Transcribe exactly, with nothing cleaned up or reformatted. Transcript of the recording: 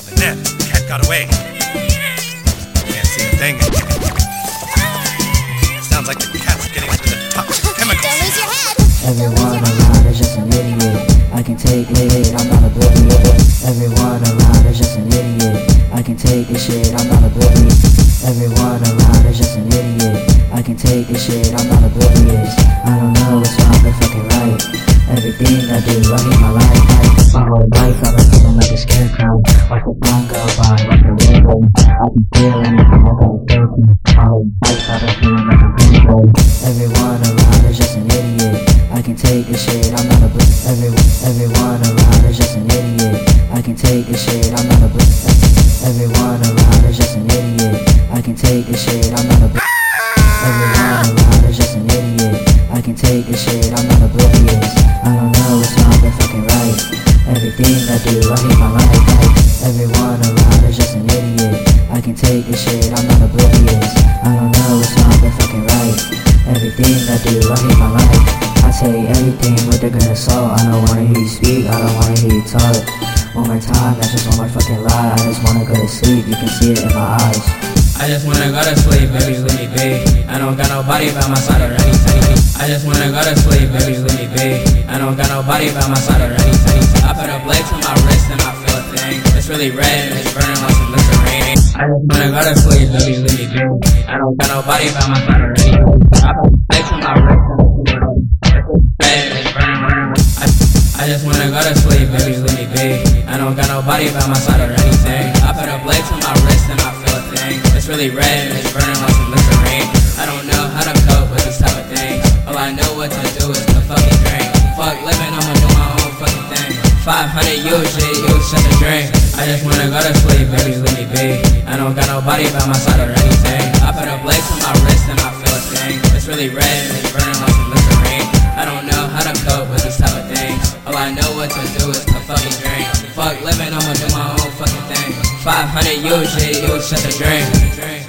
Oh, man, the cat got away. Can't see a thing. Sounds like the cat's getting into the toxic chemicals. Don't lose your head. Everyone around is just an idiot. I can take it, I'm not oblivious. Everyone around is just an idiot. I can take this shit, I'm not oblivious. Everyone around is just an idiot. I can take this shit, I'm not oblivious. I don't know what's wrong, but fucking right. Everything I do, I hate my life. My whole life I've been feeling like a scarecrow. Watch the phone go by, watch the window. I can feel anything, I got a therapy. My whole life I've been feeling like a pinball. Everyone around is just an idiot. I can take this shit, I'm not a bl- Every, Everyone around is just an idiot. I can take this shit, I'm not a bl- Everyone around is just an idiot. I can take this shit, I'm not a bl- Everyone around is just an idiot. I can take this shit, I'm not oblivious. I don't know what's wrong, but fucking right. Everything I do, I hate my life. Everyone around is just an idiot. I can take this shit, I'm not oblivious. I don't know what's wrong, but fucking right. Everything I do, I hate my life. I say everything with a grain of salt. I don't wanna hear you speak, I don't wanna hear you talk. One more time, that's just one more fucking lie. I just wanna go to sleep, you can see it in my eyes. I just wanna go to sleep, baby, let me be. I don't got nobody by my side already. I just wanna go to sleep, baby, let me be. I don't got nobody by my side already. I put a blade to my wrist and I feel a thing. It's really red and it's burning like some listerine. I just wanna go to sleep, baby, let me be. I don't got nobody by my side already. I put a blade to my wrist and I feel a thing. It's red and it's burning like I, I just wanna go to sleep, baby, let me be. I don't got nobody by my side or anything. I put a blade to my wrist and I feel a thing. It's really red and it's burning like some listerine. I don't know how to cope with this type of thing. All I know what to do is to fucking drink. Fuck living, I'ma do my own fucking thing. five hundred U shit, you shut the drink. I just wanna go to sleep, baby, let me be. I don't got nobody by my side or anything. I put a blade to my wrist and I feel a thing. It's really red and it's burning like some listerine. I don't know how to cope with this type of thing. All I know what to do is to fucking drink. Fuck living, I'ma do my own fucking thing. five hundred U shit, you shut the drink.